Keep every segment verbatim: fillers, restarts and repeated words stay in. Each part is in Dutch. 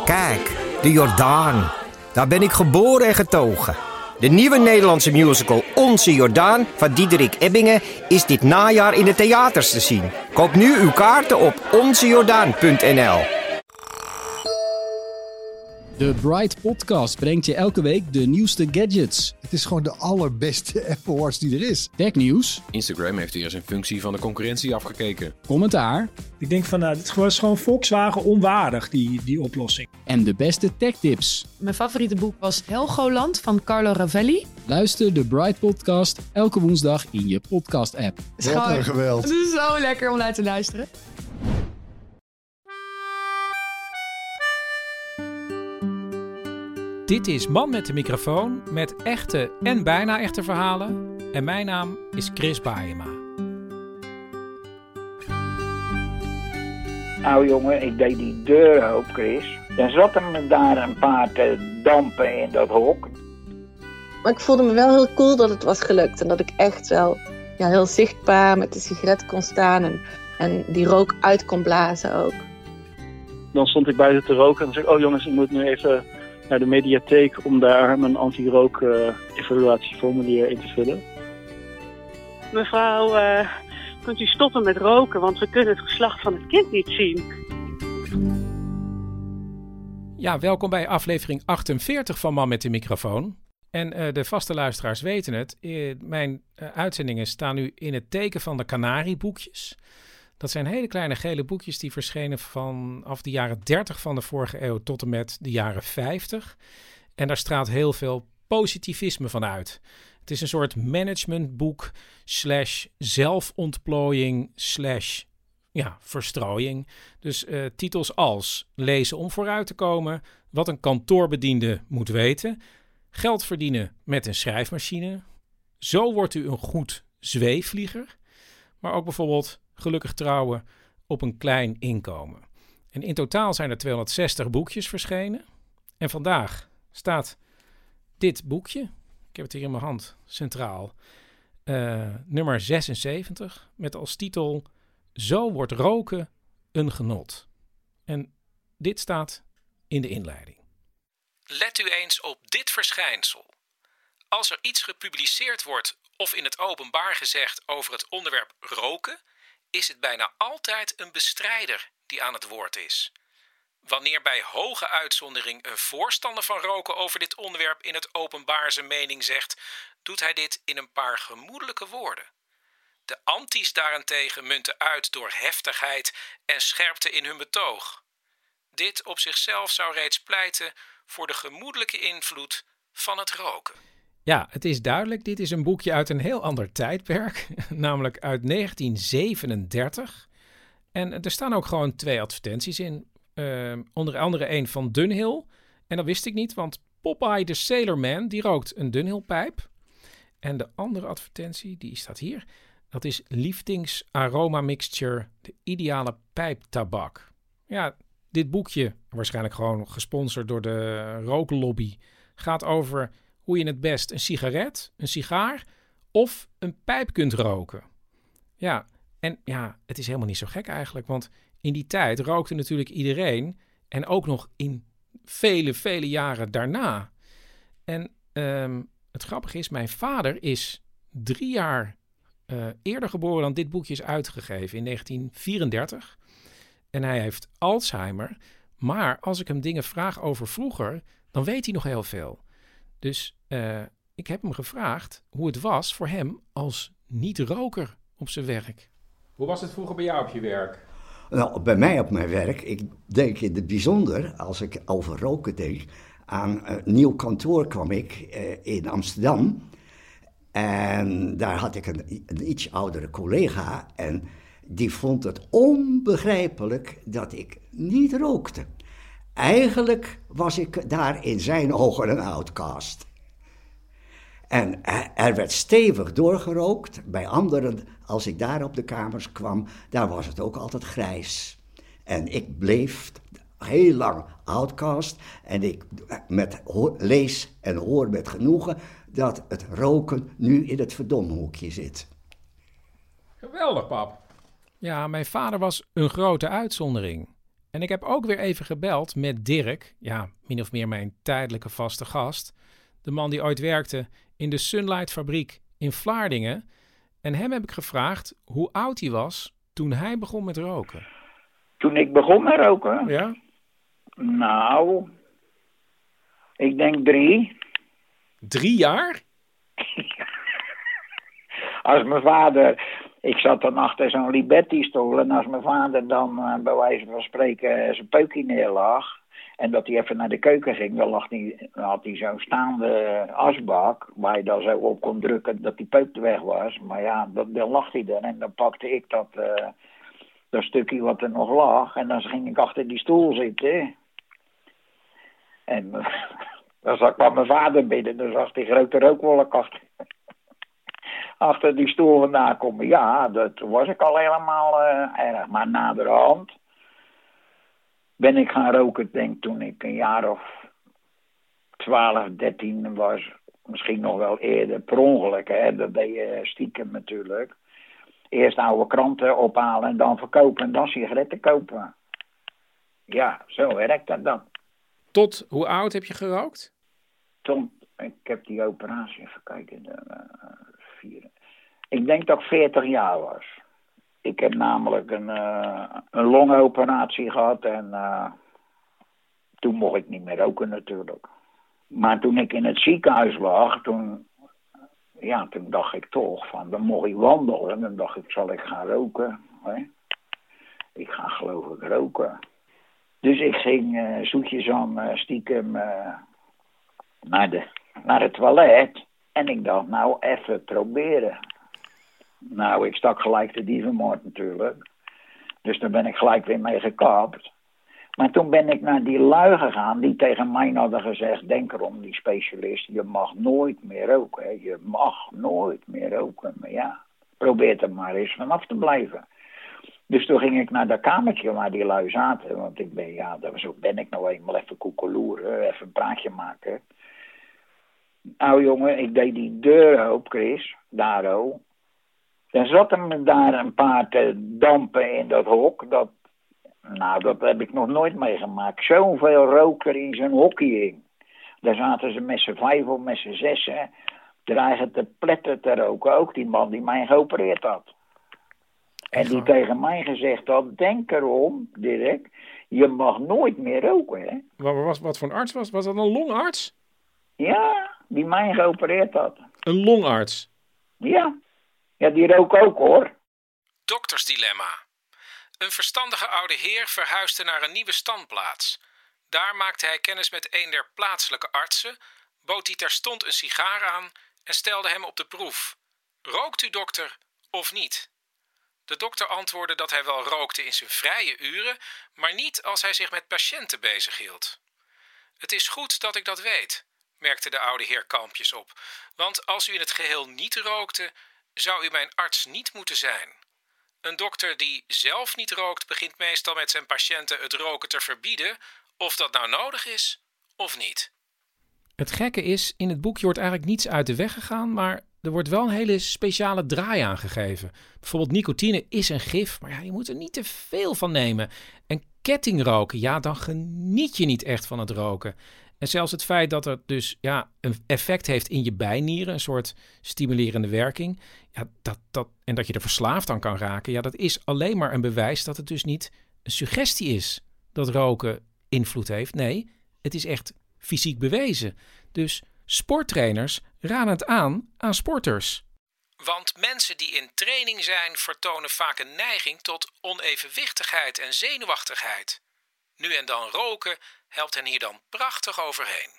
Kijk, de Jordaan. Daar ben ik geboren en getogen. De nieuwe Nederlandse musical Onze Jordaan van Diederik Ebbingen is dit najaar in de theaters te zien. Koop nu uw kaarten op onze jordaan punt n l. De Bright Podcast brengt je elke week de nieuwste gadgets. Het is gewoon de allerbeste Apple Watch die er is. Technieuws. Instagram heeft hier eens een functie van de concurrentie afgekeken. Commentaar. Ik denk van, nou, dit is gewoon Volkswagen onwaardig, die, die oplossing. En de beste techtips. Mijn favoriete boek was Helgoland van Carlo Ravelli. Luister de Bright Podcast elke woensdag in je podcast-app. Wat een geweld. Het is zo lekker om naar te luisteren. Dit is Man met de microfoon met echte en bijna echte verhalen. En mijn naam is Chris Baeyema. Nou jongen, ik deed die deur open, Chris. Dan zat hem daar een paar te dampen in dat hok. Maar ik voelde me wel heel cool dat het was gelukt. En dat ik echt wel ja, heel zichtbaar met de sigaret kon staan. En, en die rook uit kon blazen ook. Dan stond ik buiten te roken en dan zei ik, oh jongens, ik moet nu even naar de mediatheek om daar mijn anti-rook uh, evaluatieformulier in te vullen. Mevrouw, uh, kunt u stoppen met roken, want we kunnen het geslacht van het kind niet zien. Ja, welkom bij aflevering achtenveertig van Man met de microfoon. En uh, de vaste luisteraars weten het, uh, mijn uh, uitzendingen staan nu in het teken van de Canarieboekjes. Dat zijn hele kleine gele boekjes die verschenen vanaf de jaren dertig van de vorige eeuw tot en met de jaren vijftig. En daar straalt heel veel positivisme van uit. Het is een soort managementboek slash zelfontplooiing slash ja, verstrooiing. Dus uh, titels als lezen om vooruit te komen, wat een kantoorbediende moet weten, geld verdienen met een schrijfmachine, zo wordt u een goed zweefvlieger, maar ook bijvoorbeeld gelukkig trouwen op een klein inkomen. En in totaal zijn er tweehonderdzestig boekjes verschenen. En vandaag staat dit boekje, ik heb het hier in mijn hand, centraal, uh, nummer zesenzeventig, met als titel Zo wordt roken een genot. En dit staat in de inleiding. Let u eens op dit verschijnsel. Als er iets gepubliceerd wordt of in het openbaar gezegd over het onderwerp roken, is het bijna altijd een bestrijder die aan het woord is. Wanneer bij hoge uitzondering een voorstander van roken over dit onderwerp in het openbaar zijn mening zegt, doet hij dit in een paar gemoedelijke woorden. De anti's daarentegen munten uit door heftigheid en scherpte in hun betoog. Dit op zichzelf zou reeds pleiten voor de gemoedelijke invloed van het roken. Ja, het is duidelijk, dit is een boekje uit een heel ander tijdperk, namelijk uit negentien zevenendertig. En er staan ook gewoon twee advertenties in, uh, onder andere een van Dunhill. En dat wist ik niet, want Popeye de Sailor Man, die rookt een Dunhill-pijp. En de andere advertentie, die staat hier, dat is Lieftings Aroma Mixture, de ideale pijptabak. Ja, dit boekje, waarschijnlijk gewoon gesponsord door de rooklobby, gaat over hoe je het best een sigaret, een sigaar of een pijp kunt roken. Ja, en ja, het is helemaal niet zo gek eigenlijk, want in die tijd rookte natuurlijk iedereen en ook nog in vele, vele jaren daarna. En um, het grappige is, mijn vader is drie jaar uh, eerder geboren dan dit boekje is uitgegeven, in negentien vierendertig. En hij heeft Alzheimer, maar als ik hem dingen vraag over vroeger, dan weet hij nog heel veel. Dus uh, ik heb hem gevraagd hoe het was voor hem als niet-roker op zijn werk. Hoe was het vroeger bij jou op je werk? Nou, bij mij op mijn werk, ik denk in het bijzonder, als ik over roken denk, aan een nieuw kantoor kwam ik uh, in Amsterdam. En daar had ik een, een iets oudere collega en die vond het onbegrijpelijk dat ik niet rookte. Eigenlijk was ik daar in zijn ogen een outcast. En er werd stevig doorgerookt. Bij anderen, als ik daar op de kamers kwam, daar was het ook altijd grijs. En ik bleef heel lang outcast. En ik met, lees en hoor met genoegen dat het roken nu in het verdomhoekje zit. Geweldig, pap. Ja, mijn vader was een grote uitzondering. En ik heb ook weer even gebeld met Dirk, ja, min of meer mijn tijdelijke vaste gast. De man die ooit werkte in de Sunlight fabriek in Vlaardingen. En hem heb ik gevraagd hoe oud hij was toen hij begon met roken. Toen ik begon met roken? Ja. Nou, ik denk drie. Drie jaar? Als mijn vader... Ik zat dan achter zo'n Liberty-stoel en als mijn vader dan uh, bij wijze van spreken zijn peukje neerlag en dat hij even naar de keuken ging, dan, lag die, dan had hij zo'n staande asbak waar je dan zo op kon drukken dat die peuk weg was. Maar ja, dat, dan lag hij er en dan pakte ik dat, uh, dat stukje wat er nog lag en dan ging ik achter die stoel zitten. En uh, dan zag ik bij mijn vader binnen, dan zag die grote rookwolk achter. Achter die stoel vandaan komen. Ja, dat was ik al helemaal uh, erg. Maar naderhand ben ik gaan roken, denk toen ik een jaar of twaalf, dertien was. Misschien nog wel eerder, per ongeluk. Hè? Dat deed je stiekem natuurlijk. Eerst oude kranten ophalen en dan verkopen en dan sigaretten kopen. Ja, zo werkt dat dan. Tot hoe oud heb je gerookt? Tot, ik heb die operatie, even kijken... De, uh, Vier. Ik denk dat ik veertig jaar was. Ik heb namelijk een, uh, een longoperatie gehad en uh, toen mocht ik niet meer roken natuurlijk. Maar toen ik in het ziekenhuis lag, toen, ja, toen dacht ik toch van, dan mocht ik wandelen. Dan dacht ik, zal ik gaan roken? Hè? Ik ga geloof ik roken. Dus ik ging uh, zoetjes aan uh, stiekem uh, naar, de, naar het toilet. En ik dacht, nou, even proberen. Nou, ik stak gelijk de dievenmoord natuurlijk. Dus daar ben ik gelijk weer mee gekapt. Maar toen ben ik naar die lui gegaan die tegen mij hadden gezegd... Denk erom, die specialist, je mag nooit meer roken. Hè. Je mag nooit meer roken. Maar ja, probeer er maar eens vanaf te blijven. Dus toen ging ik naar dat kamertje waar die lui zaten. Want ik ben, ja, zo ben ik nou eenmaal even koekeloeren, even een praatje maken... Nou jongen, ik deed die deur open, Chris, daar ook. Dan zat er daar een paar te dampen in dat hok. Dat, nou, dat heb ik nog nooit meegemaakt. Zoveel rook er in zo'n hokje hing. Daar zaten ze met z'n vijf of met z'n zessen. Dreigen te pletten te roken. Ook die man die mij geopereerd had. En die tegen mij gezegd had, denk erom, Dirk, je mag nooit meer roken, hè. Wat, was, wat voor een arts was? Was dat een longarts? Ja, die mij geopereerd had. Een longarts? Ja. Ja, die rook ook hoor. Doktersdilemma. Een verstandige oude heer verhuisde naar een nieuwe standplaats. Daar maakte hij kennis met een der plaatselijke artsen, bood hij terstond een sigaar aan en stelde hem op de proef. Rookt u, dokter, of niet? De dokter antwoordde dat hij wel rookte in zijn vrije uren, maar niet als hij zich met patiënten bezighield. Het is goed dat ik dat weet, merkte de oude heer kalmpjes op, want als u in het geheel niet rookte, zou u mijn arts niet moeten zijn. Een dokter die zelf niet rookt begint meestal met zijn patiënten het roken te verbieden, of dat nou nodig is of niet. Het gekke is, in het boekje wordt eigenlijk niets uit de weg gegaan, maar er wordt wel een hele speciale draai aangegeven. Bijvoorbeeld nicotine is een gif, maar ja, je moet er niet te veel van nemen. En kettingroken, ja, dan geniet je niet echt van het roken. En zelfs het feit dat het dus ja, een effect heeft in je bijnieren, een soort stimulerende werking, ja, dat, dat, en dat je er verslaafd aan kan raken, ja, dat is alleen maar een bewijs dat het dus niet een suggestie is dat roken invloed heeft. Nee, het is echt fysiek bewezen. Dus sporttrainers raden het aan aan sporters. Want mensen die in training zijn vertonen vaak een neiging tot onevenwichtigheid en zenuwachtigheid. Nu en dan roken helpt hen hier dan prachtig overheen.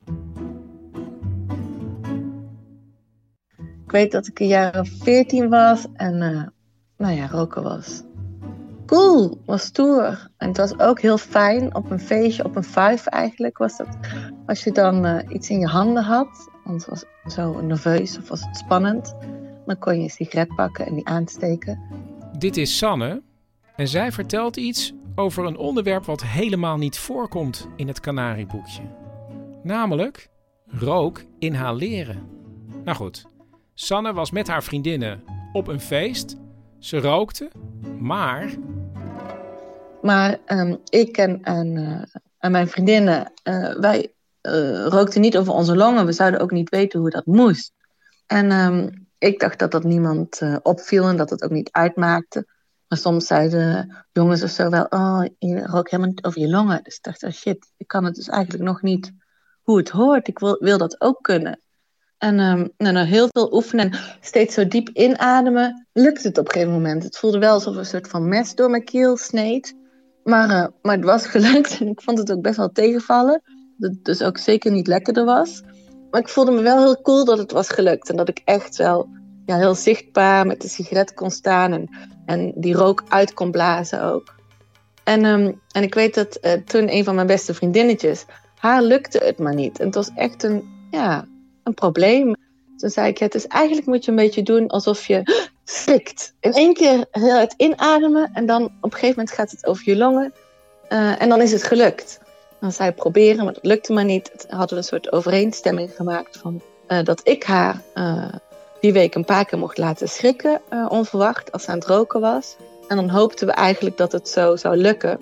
Ik weet dat ik een jaar of veertien was en uh, nou ja, roken was cool, was stoer. En het was ook heel fijn op een feestje, op een vijf eigenlijk was dat. Als je dan uh, iets in je handen had, want het was zo nerveus of was het spannend, dan kon je een sigaret pakken en die aansteken. Dit is Sanne en zij vertelt iets over een onderwerp wat helemaal niet voorkomt in het Kanarieboekje. Namelijk rook inhaleren. Nou goed, Sanne was met haar vriendinnen op een feest. Ze rookte, maar... Maar um, ik en, en, uh, en mijn vriendinnen, uh, wij uh, rookten niet over onze longen. We zouden ook niet weten hoe dat moest. En um, ik dacht dat dat niemand uh, opviel en dat het ook niet uitmaakte. Maar soms zeiden jongens of zo wel, oh, je rookt helemaal niet over je longen. Dus ik dacht, oh shit, ik kan het dus eigenlijk nog niet hoe het hoort. Ik wil, wil dat ook kunnen. En um, nou, nou, heel veel oefenen en steeds zo diep inademen, lukte het op een gegeven moment. Het voelde wel alsof een soort van mes door mijn keel sneed. Maar, uh, maar het was gelukt en ik vond het ook best wel tegenvallen. Dat het dus ook zeker niet lekkerder was. Maar ik voelde me wel heel cool dat het was gelukt. En dat ik echt wel ja, heel zichtbaar met de sigaret kon staan. En, en die rook uit kon blazen ook. En, um, en ik weet dat uh, toen een van mijn beste vriendinnetjes, haar lukte het maar niet. En het was echt een, ja, een probleem. Toen zei ik, het is eigenlijk moet je een beetje doen alsof je schrikt. In één keer heel hard inademen. En dan op een gegeven moment gaat het over je longen. Uh, en dan is het gelukt. Dan zei ik proberen, maar dat lukte maar niet. Toen hadden we een soort overeenstemming gemaakt van uh, dat ik haar uh, die week een paar keer mocht laten schrikken, uh, onverwacht, als ze aan het roken was. En dan hoopten we eigenlijk dat het zo zou lukken.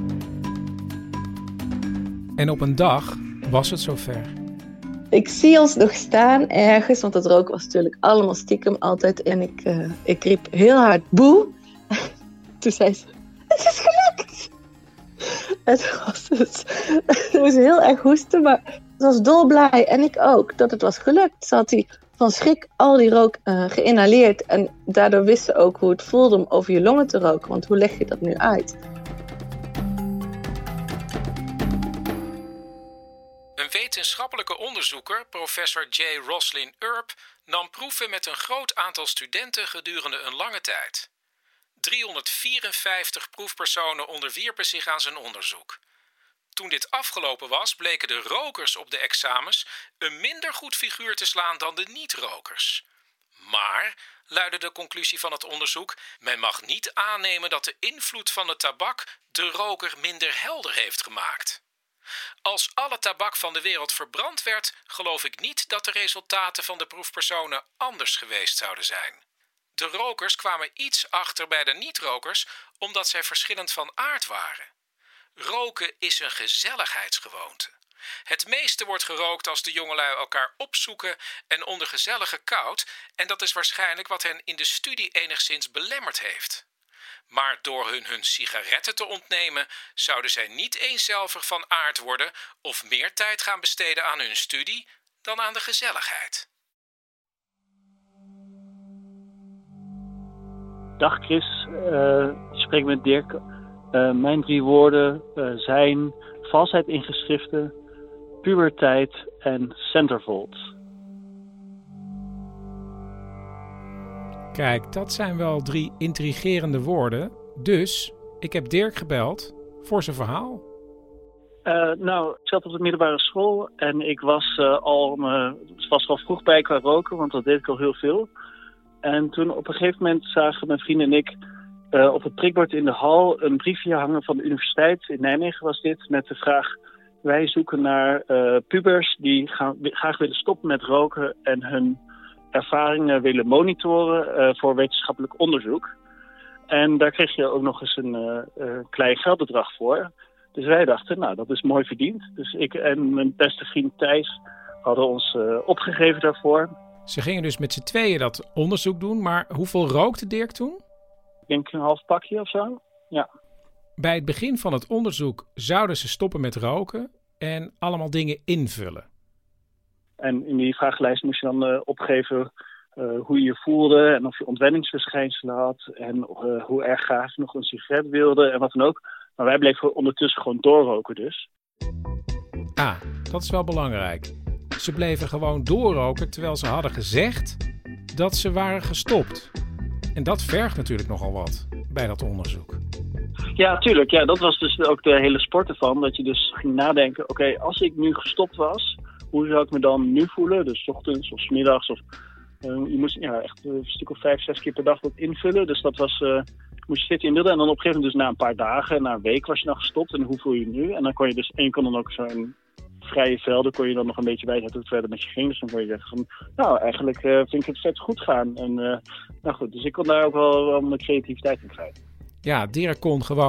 En op een dag was het zover. Ik zie ons nog staan ergens, want het roken was natuurlijk allemaal stiekem altijd. En ik, uh, ik riep heel hard boe. Toen zei ze, het is gelukt! En toen was het, ze moest heel erg hoesten, maar ze was dolblij. En ik ook, dat het was gelukt. Ze had die, van schrik al die rook uh, geïnhaleerd. En daardoor wist ze ook hoe het voelde om over je longen te roken. Want hoe leg je dat nu uit? Een wetenschappelijke onderzoeker, professor J. Roslyn Earp, nam proeven met een groot aantal studenten gedurende een lange tijd. driehonderdvierenvijftig proefpersonen onderwierpen zich aan zijn onderzoek. Toen dit afgelopen was, bleken de rokers op de examens een minder goed figuur te slaan dan de niet-rokers. Maar, luidde de conclusie van het onderzoek, men mag niet aannemen dat de invloed van de tabak de roker minder helder heeft gemaakt. Als alle tabak van de wereld verbrand werd, geloof ik niet dat de resultaten van de proefpersonen anders geweest zouden zijn. De rokers kwamen iets achter bij de niet-rokers, omdat zij verschillend van aard waren. Roken is een gezelligheidsgewoonte. Het meeste wordt gerookt als de jongelui elkaar opzoeken en onder gezellige koud, en dat is waarschijnlijk wat hen in de studie enigszins belemmerd heeft. Maar door hun hun sigaretten te ontnemen, zouden zij niet eenzelvig van aard worden of meer tijd gaan besteden aan hun studie dan aan de gezelligheid. Dag Chris, uh, ik spreek met Dirk. Uh, mijn drie woorden uh, zijn valsheid in geschriften, puberteit en centerfold. Kijk, dat zijn wel drie intrigerende woorden. Dus, ik heb Dirk gebeld voor zijn verhaal. Uh, nou, ik zat op de middelbare school en ik was uh, al, uh, was al vroeg bij qua roken, want dat deed ik al heel veel. En toen op een gegeven moment zagen mijn vrienden en ik uh, op het prikbord in de hal een briefje hangen van de universiteit. In Nijmegen was dit, met de vraag: wij zoeken naar uh, pubers die gaan, graag willen stoppen met roken en hun ervaringen willen monitoren uh, voor wetenschappelijk onderzoek. En daar kreeg je ook nog eens een uh, uh, klein geldbedrag voor. Dus wij dachten, nou, dat is mooi verdiend. Dus ik en mijn beste vriend Thijs hadden ons uh, opgegeven daarvoor. Ze gingen dus met z'n tweeën dat onderzoek doen, maar hoeveel rookte Dirk toen? Ik denk een half pakje of zo, ja. Bij het begin van het onderzoek zouden ze stoppen met roken en allemaal dingen invullen. En in die vragenlijst moest je dan uh, opgeven uh, hoe je je voelde en of je ontwenningsverschijnselen had en uh, hoe erg graag je nog een sigaret wilde en wat dan ook. Maar wij bleven ondertussen gewoon doorroken dus. Ah, dat is wel belangrijk. Ze bleven gewoon doorroken terwijl ze hadden gezegd dat ze waren gestopt. En dat vergt natuurlijk nogal wat bij dat onderzoek. Ja, tuurlijk. Ja, dat was dus ook de hele sport ervan. Dat je dus ging nadenken, oké, okay, als ik nu gestopt was, hoe zou ik me dan nu voelen? Dus 's ochtends of 's middags. Of, uh, je moest ja, echt een stuk of vijf, zes keer per dag dat invullen. Dus dat was, uh, moest je zitten inbeelden. En dan op een gegeven moment dus na een paar dagen, na een week was je dan gestopt. En hoe voel je je nu? En dan kon je dus, en je kon dan ook zo'n vrije velden, kon je dan nog een beetje bijzetten hoe het verder met je ging. Dus dan kon je zeggen van, nou, eigenlijk uh, vind ik het vet goed gaan. En uh, nou goed, dus ik kon daar ook wel, wel mijn creativiteit in krijgen. Ja, Dirk kon gewoon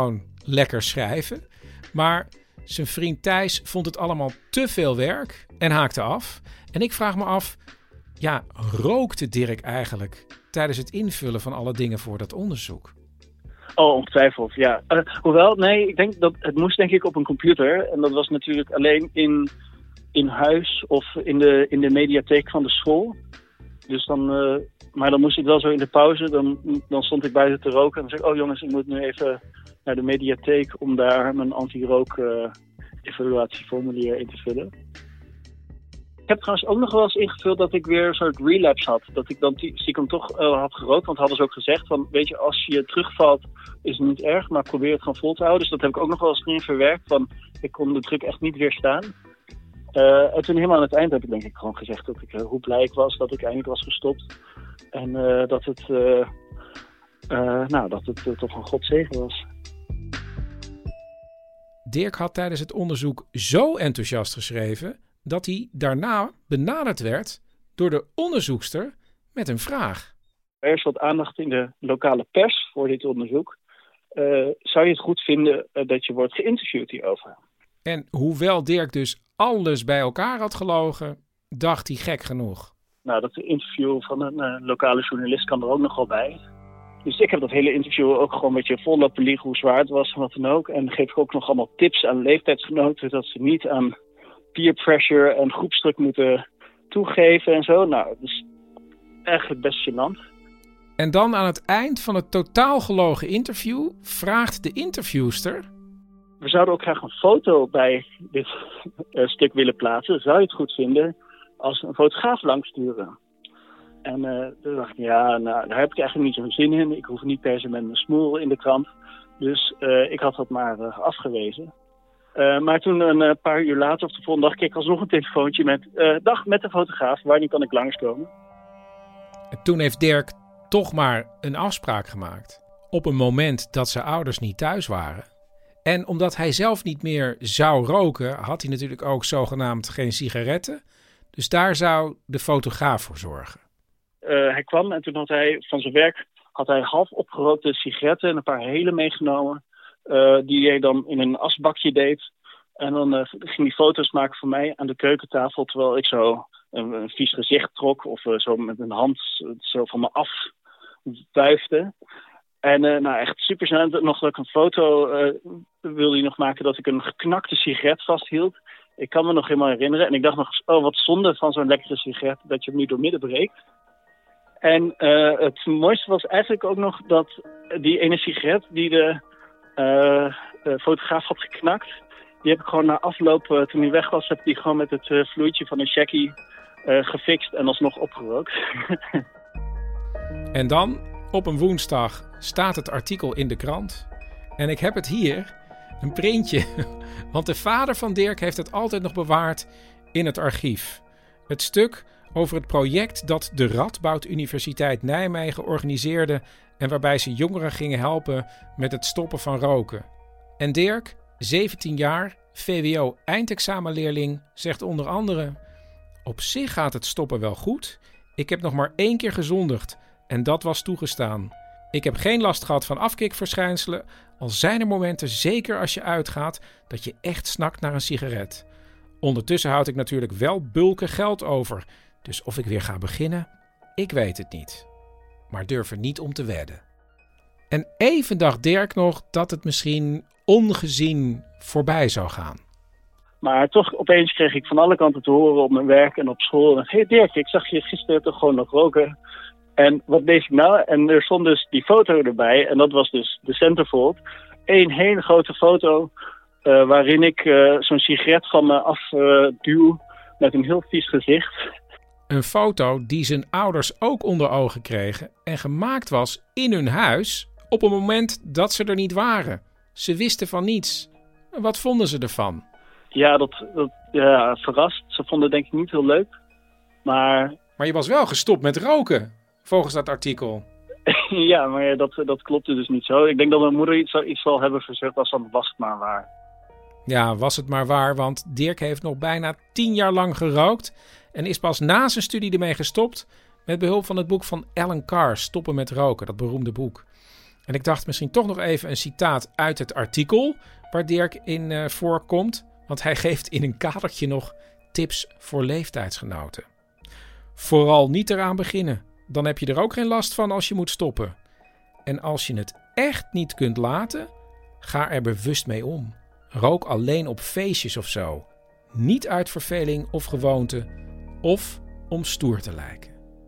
lekker schrijven. Maar zijn vriend Thijs vond het allemaal te veel werk en haakte af. En ik vraag me af, ja, rookte Dirk eigenlijk tijdens het invullen van alle dingen voor dat onderzoek? Oh, ongetwijfeld, ja. Uh, hoewel, nee, ik denk dat het moest denk ik op een computer. En dat was natuurlijk alleen in, in huis of in de, in de mediatheek van de school. Dus dan, uh, maar dan moest ik wel zo in de pauze, dan, dan stond ik buiten te roken. En dan zei ik, oh jongens, ik moet nu even naar de mediatheek om daar mijn anti-rook uh, evaluatieformulier in te vullen. Ik heb trouwens ook nog wel eens ingevuld dat ik weer een soort relapse had. Dat ik dan stiekem toch uh, had gerookt. Want hadden ze ook gezegd van, weet je, als je terugvalt is het niet erg, maar probeer het gewoon vol te houden. Dus dat heb ik ook nog wel eens erin verwerkt. Van, ik kon de druk echt niet weerstaan. Uh, en toen helemaal aan het eind heb ik denk ik gewoon gezegd dat ik, uh, hoe blij ik was dat ik eindelijk was gestopt. En uh, dat het, uh, uh, nou, dat het uh, toch een godzegen was. Dirk had tijdens het onderzoek zo enthousiast geschreven dat hij daarna benaderd werd door de onderzoekster met een vraag. Er is wat aandacht in de lokale pers voor dit onderzoek. Uh, zou je het goed vinden uh, dat je wordt geïnterviewd hierover? En hoewel Dirk dus alles bij elkaar had gelogen, dacht hij gek genoeg. Nou, dat interview van een uh, lokale journalist kan er ook nog wel bij. Dus ik heb dat hele interview ook gewoon een beetje vol lopen liegen hoe zwaar het was en wat dan ook. En geef ik ook nog allemaal tips aan leeftijdsgenoten dat ze niet aan peer pressure en groepsdruk moeten toegeven en zo. Nou, dat is eigenlijk best gênant. En dan aan het eind van het totaal gelogen interview vraagt de interviewster: we zouden ook graag een foto bij dit uh, stuk willen plaatsen. Zou je het goed vinden als een fotograaf langsturen? En uh, toen dacht ik, ja, nou, daar heb ik eigenlijk niet zo'n zin in. Ik hoef niet per se met mijn smoel in de krant. Dus uh, ik had dat maar uh, afgewezen. Uh, maar toen een uh, paar uur later, of de volgende dag, kreeg ik alsnog een telefoontje met Uh, dag, met de fotograaf, wanneer kan ik langskomen? En toen heeft Dirk toch maar een afspraak gemaakt. Op een moment dat zijn ouders niet thuis waren. En omdat hij zelf niet meer zou roken, had hij natuurlijk ook zogenaamd geen sigaretten. Dus daar zou de fotograaf voor zorgen. Uh, hij kwam en toen had hij van zijn werk had hij half opgerookte sigaretten en een paar hele meegenomen. Uh, die hij dan in een asbakje deed. En dan uh, ging hij foto's maken van mij aan de keukentafel, terwijl ik zo een, een vies gezicht trok of uh, zo met een hand zo van me af wuifde. En uh, nou echt super snel. Nog dat ik een foto uh, wilde hij nog maken dat ik een geknakte sigaret vasthield. Ik kan me nog helemaal herinneren. En ik dacht nog, oh wat zonde van zo'n lekkere sigaret dat je hem nu door midden breekt. En uh, het mooiste was eigenlijk ook nog dat die ene sigaret die de, uh, de fotograaf had geknakt, die heb ik gewoon na afloop, uh, toen hij weg was, heb ik die gewoon met het uh, vloeitje van een checkie uh, gefixt en alsnog opgerookt. En dan, op een woensdag, staat het artikel in de krant. En ik heb het hier, een printje. Want de vader van Dirk heeft het altijd nog bewaard in het archief. Het stuk over het project dat de Radboud Universiteit Nijmegen organiseerde en waarbij ze jongeren gingen helpen met het stoppen van roken. En Dirk, zeventien jaar, V W O-eindexamenleerling, zegt onder andere: op zich gaat het stoppen wel goed. Ik heb nog maar één keer gezondigd en dat was toegestaan. Ik heb geen last gehad van afkikverschijnselen, al zijn er momenten, zeker als je uitgaat, dat je echt snakt naar een sigaret. Ondertussen houd ik natuurlijk wel bulken geld over, dus of ik weer ga beginnen, ik weet het niet. Maar durf er niet om te wedden. En even dacht Dirk nog dat het misschien ongezien voorbij zou gaan. Maar toch opeens kreeg ik van alle kanten te horen op mijn werk en op school: hé hey Dirk, ik zag je gisteren toch gewoon nog roken. En wat deed ik nou? En er stond dus die foto erbij. En dat was dus de centerfold. Eén hele grote foto uh, waarin ik uh, zo'n sigaret van me afduw uh, met een heel vies gezicht. Een foto die zijn ouders ook onder ogen kregen en gemaakt was in hun huis op een moment dat ze er niet waren. Ze wisten van niets. Wat vonden ze ervan? Ja, dat, dat ja, verrast. Ze vonden het denk ik niet heel leuk. Maar... maar je was wel gestopt met roken, volgens dat artikel. Ja, maar dat, dat klopte dus niet zo. Ik denk dat mijn moeder iets, iets zal hebben gezegd als dan was het maar waar. Ja, was het maar waar, want Dirk heeft nog bijna tien jaar lang gerookt en is pas na zijn studie ermee gestopt met behulp van het boek van Alan Carr, Stoppen met roken, dat beroemde boek. En ik dacht misschien toch nog even een citaat uit het artikel waar Dirk in uh, voorkomt. Want hij geeft in een kadertje nog tips voor leeftijdsgenoten. Vooral niet eraan beginnen. Dan heb je er ook geen last van als je moet stoppen. En als je het echt niet kunt laten, ga er bewust mee om. Rook alleen op feestjes of zo. Niet uit verveling of gewoonte of om stoer te lijken.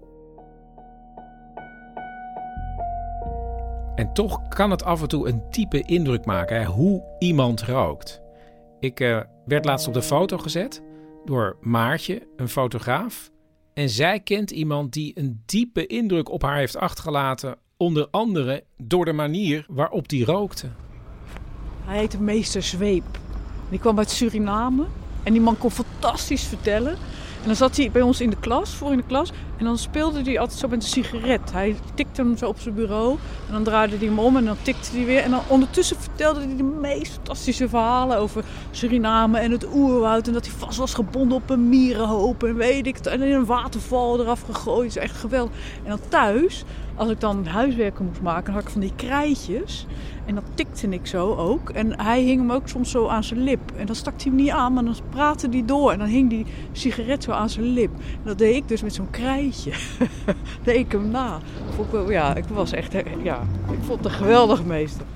En toch kan het af en toe een diepe indruk maken, hè, hoe iemand rookt. Ik uh, werd laatst op de foto gezet door Maartje, een fotograaf. En zij kent iemand die een diepe indruk op haar heeft achtergelaten, onder andere door de manier waarop die rookte. Hij heette Meester Zweep. Die kwam uit Suriname en die man kon fantastisch vertellen. En dan zat hij bij ons in de klas, voor in de klas. En dan speelde hij altijd zo met een sigaret. Hij tikte hem zo op zijn bureau. En dan draaide hij hem om en dan tikte hij weer. En dan ondertussen vertelde hij de meest fantastische verhalen over Suriname en het oerwoud. En dat hij vast was gebonden op een mierenhoop. En weet ik het. En in een waterval eraf gegooid. Dat is echt geweldig. En dan thuis, als ik dan huiswerken moest maken, dan had ik van die krijtjes. En dat tikte ik zo ook. En hij hing hem ook soms zo aan zijn lip. En dan stak hij hem niet aan, maar dan praatte hij door. En dan hing die sigaret zo aan zijn lip. En dat deed ik dus met zo'n krijtje. deed ik hem na. Vond ik wel, ja, ik was echt, ja, ik vond het een geweldig meester.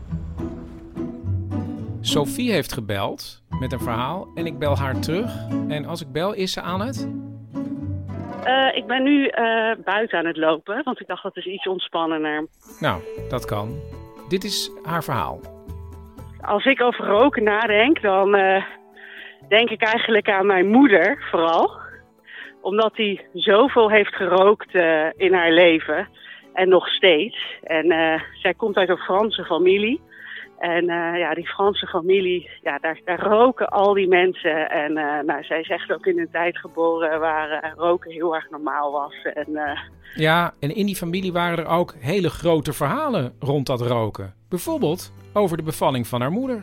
Sophie heeft gebeld met een verhaal en ik bel haar terug. En als ik bel, is ze aan het? Uh, ik ben nu uh, buiten aan het lopen, want ik dacht dat is iets ontspannender. Nou, dat kan. Dit is haar verhaal. Als ik over roken nadenk, dan uh, denk ik eigenlijk aan mijn moeder vooral. Omdat die zoveel heeft gerookt uh, in haar leven. En nog steeds. En uh, zij komt uit een Franse familie. En uh, ja, die Franse familie, ja, daar, daar roken al die mensen. En uh, nou, zij is echt ook in een tijd geboren waar uh, roken heel erg normaal was. En, uh... Ja, en in die familie waren er ook hele grote verhalen rond dat roken. Bijvoorbeeld over de bevalling van haar moeder.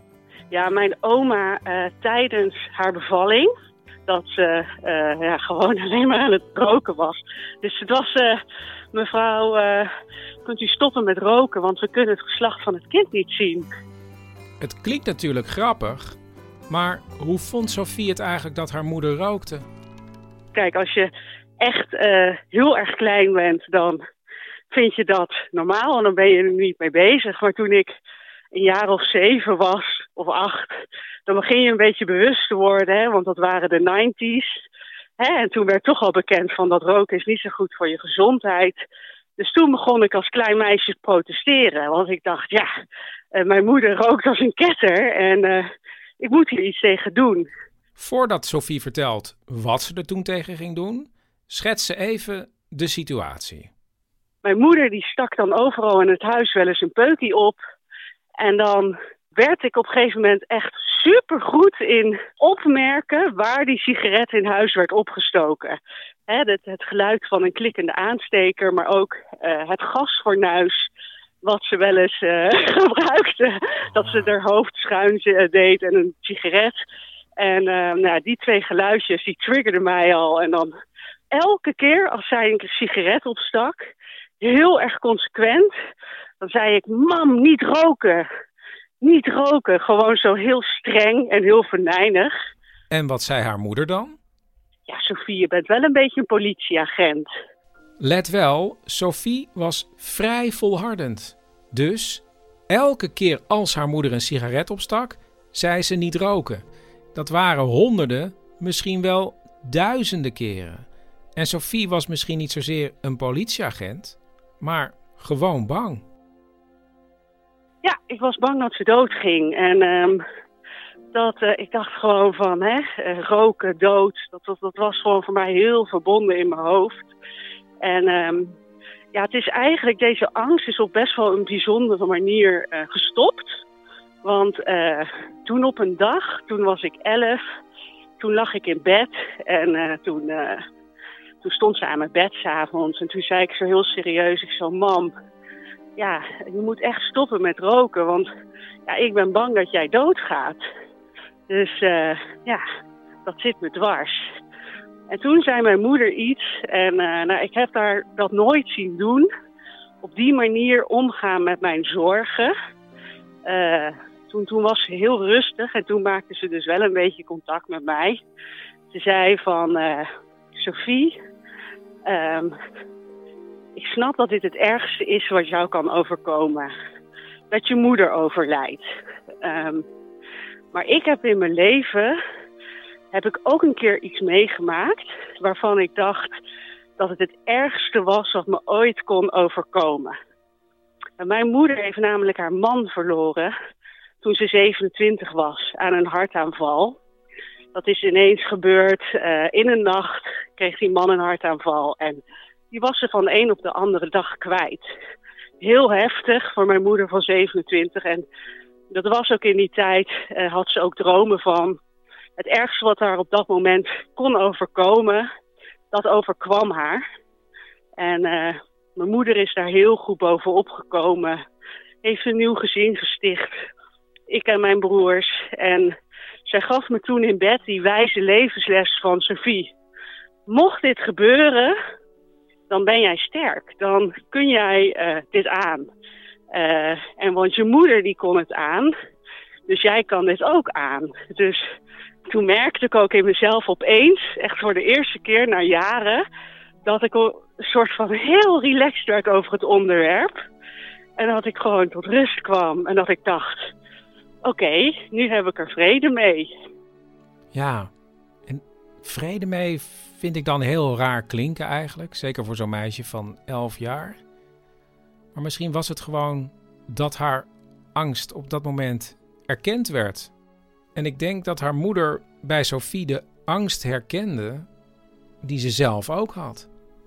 Ja, mijn oma uh, tijdens haar bevalling, dat ze uh, ja, gewoon alleen maar aan het roken was. Dus het was, uh, mevrouw, uh, kunt u stoppen met roken, want we kunnen het geslacht van het kind niet zien. Het klinkt natuurlijk grappig, maar hoe vond Sophie het eigenlijk dat haar moeder rookte? Kijk, als je echt uh, heel erg klein bent, dan vind je dat normaal en dan ben je er niet mee bezig. Maar toen ik een jaar of zeven was, of acht, dan begin je een beetje bewust te worden, hè, want dat waren de negentig's. Hè, en toen werd toch al bekend van dat roken is niet zo goed voor je gezondheid. Dus toen begon ik als klein meisje te protesteren. Want ik dacht, ja, uh, mijn moeder rookt als een ketter en uh, ik moet hier iets tegen doen. Voordat Sophie vertelt wat ze er toen tegen ging doen, schets ze even de situatie. Mijn moeder die stak dan overal in het huis wel eens een peukie op. En dan werd ik op een gegeven moment echt supergoed in opmerken waar die sigaret in huis werd opgestoken. He, het, het geluid van een klikkende aansteker, maar ook uh, het gasfornuis wat ze wel eens uh, gebruikte. Dat ze haar hoofd schuin deed en een sigaret. En uh, nou, die twee geluidjes die triggerden mij al. En dan elke keer als zij een sigaret opstak, heel erg consequent, dan zei ik, mam, niet roken. Niet roken, gewoon zo heel streng en heel venijnig. En wat zei haar moeder dan? Ja, Sophie, je bent wel een beetje een politieagent. Let wel, Sophie was vrij volhardend. Dus elke keer als haar moeder een sigaret opstak, zei ze niet roken. Dat waren honderden, misschien wel duizenden keren. En Sophie was misschien niet zozeer een politieagent, maar gewoon bang. Ja, ik was bang dat ze doodging. En um, dat, uh, ik dacht gewoon van, hè, uh, roken, dood, dat, dat, dat was gewoon voor mij heel verbonden in mijn hoofd. En um, ja, het is eigenlijk, deze angst is op best wel een bijzondere manier uh, gestopt. Want uh, toen op een dag, toen was ik elf, toen lag ik in bed en uh, toen, uh, toen stond ze aan mijn bed 's avonds. En toen zei ik zo heel serieus, ik zo, mam, ja, je moet echt stoppen met roken, want ja, ik ben bang dat jij doodgaat. Dus uh, ja, dat zit me dwars. En toen zei mijn moeder iets en uh, nou, ik heb haar dat nooit zien doen. op die manier omgaan met mijn zorgen. Uh, toen, toen was ze heel rustig en toen maakte ze dus wel een beetje contact met mij. Ze zei van, uh, Sophie, um, ik snap dat dit het ergste is wat jou kan overkomen. Dat je moeder overlijdt. Um, maar ik heb in mijn leven, heb ik ook een keer iets meegemaakt waarvan ik dacht dat het het ergste was wat me ooit kon overkomen. En mijn moeder heeft namelijk haar man verloren toen ze zevenentwintig was aan een hartaanval. Dat is ineens gebeurd. Uh, in een nacht kreeg die man een hartaanval en die was ze van de een op de andere dag kwijt. Heel heftig voor mijn moeder van zevenentwintig. En dat was ook in die tijd, uh, had ze ook dromen van. Het ergste wat haar op dat moment kon overkomen, dat overkwam haar. En uh, mijn moeder is daar heel goed bovenop gekomen. Heeft een nieuw gezin gesticht. Ik en mijn broers. En zij gaf me toen in bed die wijze levensles van Sophie. Mocht dit gebeuren, dan ben jij sterk. Dan kun jij uh, dit aan. Uh, en want je moeder die kon het aan. Dus jij kan dit ook aan. Dus toen merkte ik ook in mezelf opeens, echt voor de eerste keer na jaren, dat ik een soort van heel relaxed werd over het onderwerp. En dat ik gewoon tot rust kwam. En dat ik dacht, oké, okay, nu heb ik er vrede mee. Ja, en vrede mee vind ik dan heel raar klinken eigenlijk. Zeker voor zo'n meisje van elf jaar. Maar misschien was het gewoon dat haar angst op dat moment erkend werd. En ik denk dat haar moeder bij Sophie de angst herkende die ze zelf ook had.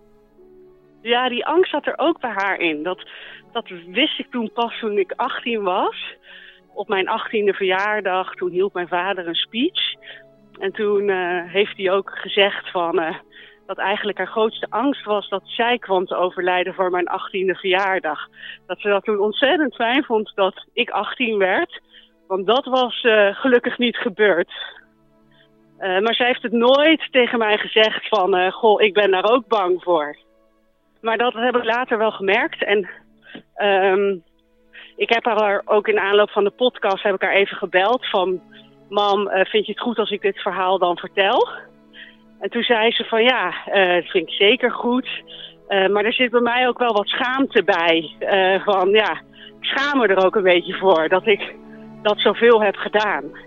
Ja, die angst zat er ook bij haar in. Dat, dat wist ik toen pas toen ik achttien was. Op mijn achttiende verjaardag, toen hield mijn vader een speech. En toen uh, heeft hij ook gezegd van, uh, dat eigenlijk haar grootste angst was dat zij kwam te overlijden voor mijn achttiende verjaardag. Dat ze dat toen ontzettend fijn vond dat ik achttien werd. Want dat was uh, gelukkig niet gebeurd. Uh, maar zij heeft het nooit tegen mij gezegd van, uh, goh, ik ben daar ook bang voor. Maar dat heb ik later wel gemerkt. En um, ik heb haar ook in aanloop van de podcast heb ik haar even gebeld van, mam, uh, vind je het goed als ik dit verhaal dan vertel? En toen zei ze van, ja, uh, dat vind ik zeker goed. Uh, maar er zit bij mij ook wel wat schaamte bij. Uh, van, ja, ik schaam me er ook een beetje voor dat ik dat zoveel heb gedaan.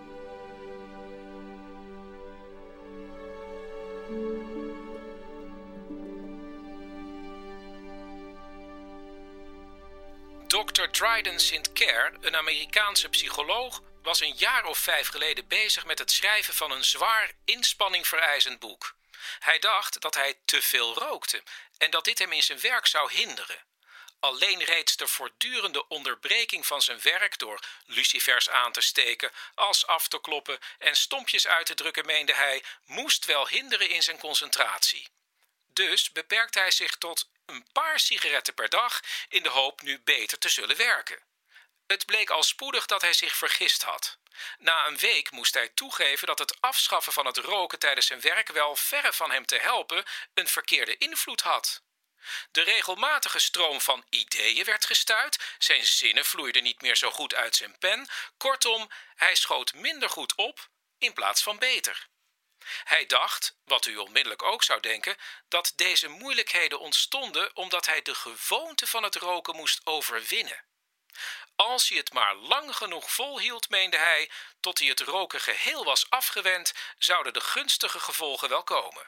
dokter Dryden Sinclair, een Amerikaanse psycholoog, was een jaar of vijf geleden bezig met het schrijven van een zwaar inspanning vereisend boek. Hij dacht dat hij te veel rookte en dat dit hem in zijn werk zou hinderen. Alleen reeds de voortdurende onderbreking van zijn werk door lucifers aan te steken, as af te kloppen en stompjes uit te drukken, meende hij, moest wel hinderen in zijn concentratie. Dus beperkte hij zich tot een paar sigaretten per dag in de hoop nu beter te zullen werken. Het bleek al spoedig dat hij zich vergist had. Na een week moest hij toegeven dat het afschaffen van het roken tijdens zijn werk wel verre van hem te helpen een verkeerde invloed had. De regelmatige stroom van ideeën werd gestuit, zijn zinnen vloeiden niet meer zo goed uit zijn pen, kortom, hij schoot minder goed op in plaats van beter. Hij dacht, wat u onmiddellijk ook zou denken, dat deze moeilijkheden ontstonden omdat hij de gewoonte van het roken moest overwinnen. Als hij het maar lang genoeg volhield, meende hij, tot hij het roken geheel was afgewend, zouden de gunstige gevolgen wel komen.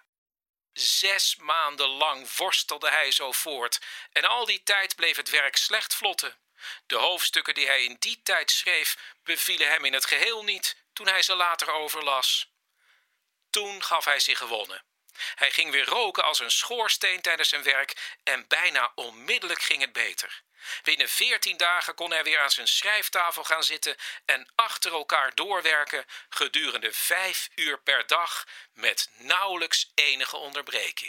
Zes maanden lang worstelde hij zo voort en al die tijd bleef het werk slecht vlotten. De hoofdstukken die hij in die tijd schreef bevielen hem in het geheel niet toen hij ze later overlas. Toen gaf hij zich gewonnen. Hij ging weer roken als een schoorsteen tijdens zijn werk en bijna onmiddellijk ging het beter. Binnen veertien dagen kon hij weer aan zijn schrijftafel gaan zitten en achter elkaar doorwerken gedurende vijf uur per dag met nauwelijks enige onderbreking.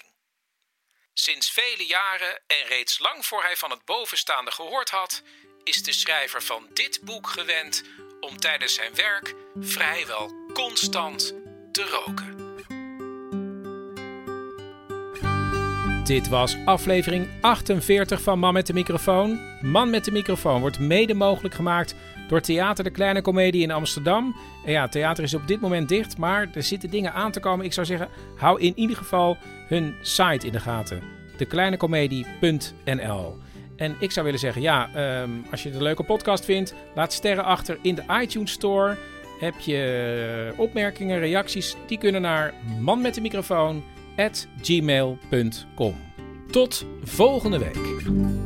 Sinds vele jaren en reeds lang voor hij van het bovenstaande gehoord had, is de schrijver van dit boek gewend om tijdens zijn werk vrijwel constant te roken. Dit was aflevering achtenveertig van Man met de Microfoon. Man met de Microfoon wordt mede mogelijk gemaakt door Theater de Kleine Comedie in Amsterdam. En ja, theater is op dit moment dicht, maar er zitten dingen aan te komen. Ik zou zeggen, hou in ieder geval hun site in de gaten. de kleine comedie punt n l. En ik zou willen zeggen, ja, um, als je het een leuke podcast vindt, laat sterren achter in de iTunes Store. Heb je opmerkingen, reacties, die kunnen naar manmetdemicrofoon at gmail punt com. Tot volgende week.